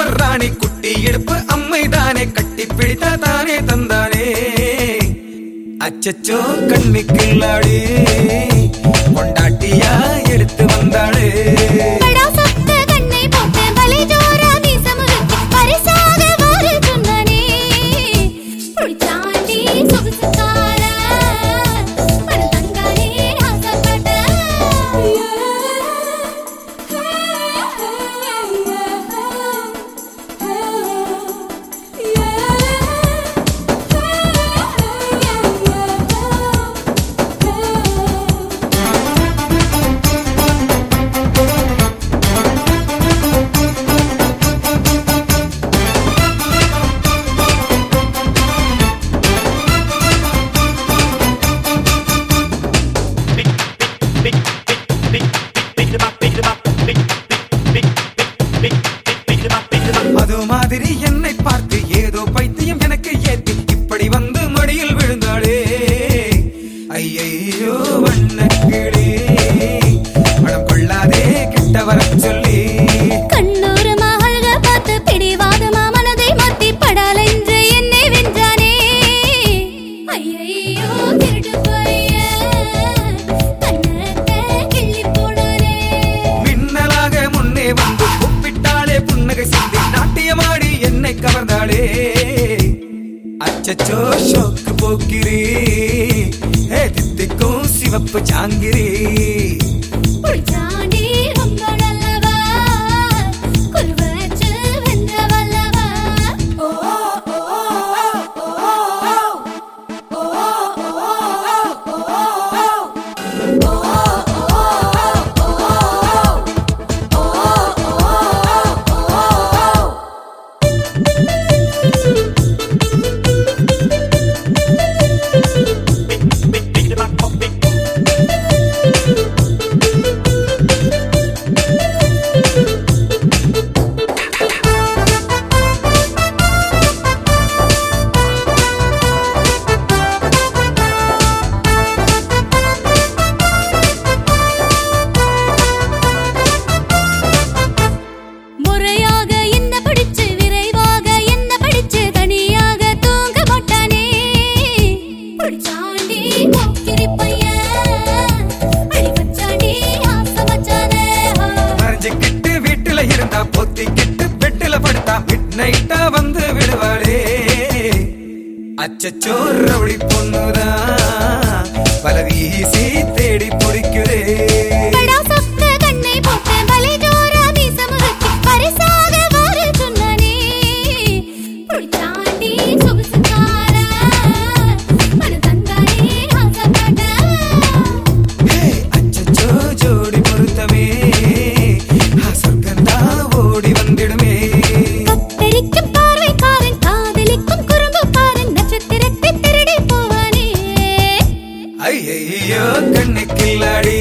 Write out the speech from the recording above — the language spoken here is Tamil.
சூப்பர் ராணி குட்டி எடுப்பு அம்மைதானே கட்டி பிடித்தா தானே தந்தானே அச்சச்சோ கண்ணுக்குள்ளாடி கொண்டாட்டியா எடுத்து வந்தாளே மாதிரி என்னை பார்த்து ஏதோ பைத்தியம் எனக்கு ஏத்தி இப்படி வந்து மடியில் விழுந்தாளே ஐயையோ வண்ணக்கிளி மனம் கொள்ளாதே கிட்ட வர சொல்லி கண்ணூரமா அழக பார்த்து பிடிவாதமா மனதை மாத்தி படாலென்று என்னை வென்றானே ஐயையோ திருட்டு பையன் கண்ணத்தை கிள்ளி போடானே மின்னலாக முன்னே வந்து கூப்பிட்டாளே புன்னகை சிந்தி நாட்டியமாடி என்னை கவர்ந்தாளே அச்சச்சோ ஷோக்கு போக்கிரி தித்திக்கும் சிவப்பு ஜாங்கிரி புடிச்சாண்டி ரொம்ப நல்லவா குருவச்சு வென்றவல்லவா ஓ ஓ ஓ வந்து விடுவாளே அச்சச்சோ ரவுடி பொண்ணுதான் பல வீசி தேடி பிடிக்குதே கண்ணை போட்டு பலை ஜோரா வீச முறுக்கி பரிசாக வர சொன்னானே புடிச்சாண்டி சொகுசுக்கார மன தந்தானே ஆசைப்பட்ட அச்சச்சோ ஜோடி பொருத்தமே சொர்க்கந்தா ஓடி வந்திடுமே ஐயோ கண்ணுக்கில்லாடி